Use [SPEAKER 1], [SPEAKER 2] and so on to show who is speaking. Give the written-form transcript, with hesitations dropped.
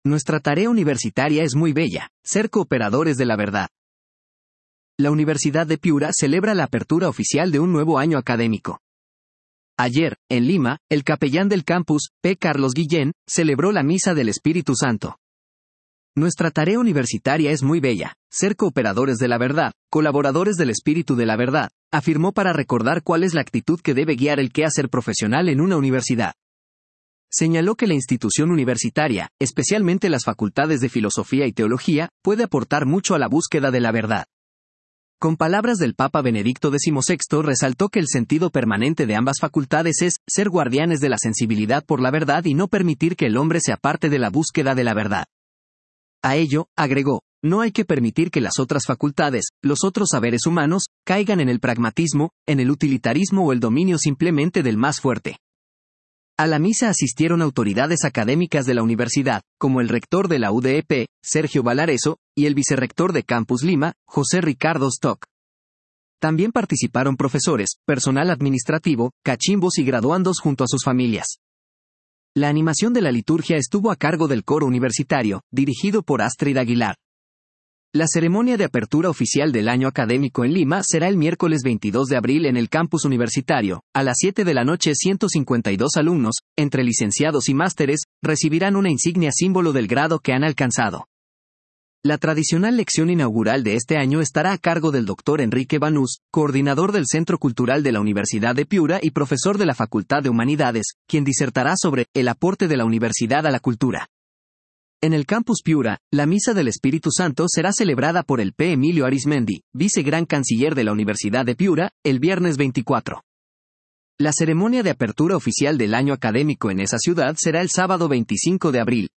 [SPEAKER 1] Nuestra tarea universitaria es muy bella, ser cooperadores de la verdad. La Universidad de Piura celebra la apertura oficial de un nuevo año académico. Ayer, en Lima, el capellán del campus, P. Carlos Guillén, celebró la Misa del Espíritu Santo. Nuestra tarea universitaria es muy bella, ser cooperadores de la verdad, colaboradores del Espíritu de la verdad, afirmó para recordar cuál es la actitud que debe guiar el quehacer profesional en una universidad. Señaló que la institución universitaria, especialmente las facultades de Filosofía y Teología, puede aportar mucho a la búsqueda de la verdad. Con palabras del Papa Benedicto XVI resaltó que el sentido permanente de ambas facultades es ser guardianes de la sensibilidad por la verdad y no permitir que el hombre se aparte de la búsqueda de la verdad. A ello, agregó, no hay que permitir que las otras facultades, los otros saberes humanos, caigan en el pragmatismo, en el utilitarismo o el dominio simplemente del más fuerte. A la misa asistieron autoridades académicas de la universidad, como el rector de la UDEP, Sergio Valareso, y el vicerrector de Campus Lima, José Ricardo Stock. También participaron profesores, personal administrativo, cachimbos y graduandos junto a sus familias. La animación de la liturgia estuvo a cargo del coro universitario, dirigido por Astrid Aguilar. La ceremonia de apertura oficial del año académico en Lima será el miércoles 22 de abril en el campus universitario. A las 7 de la noche 152 alumnos, entre licenciados y másteres, recibirán una insignia símbolo del grado que han alcanzado. La tradicional lección inaugural de este año estará a cargo del Dr. Enrique Banús, coordinador del Centro Cultural de la Universidad de Piura y profesor de la Facultad de Humanidades, quien disertará sobre el aporte de la universidad a la cultura. En el campus Piura, la Misa del Espíritu Santo será celebrada por el P. Emilio Arizmendi, vicegran canciller de la Universidad de Piura, el viernes 24. La ceremonia de apertura oficial del año académico en esa ciudad será el sábado 25 de abril.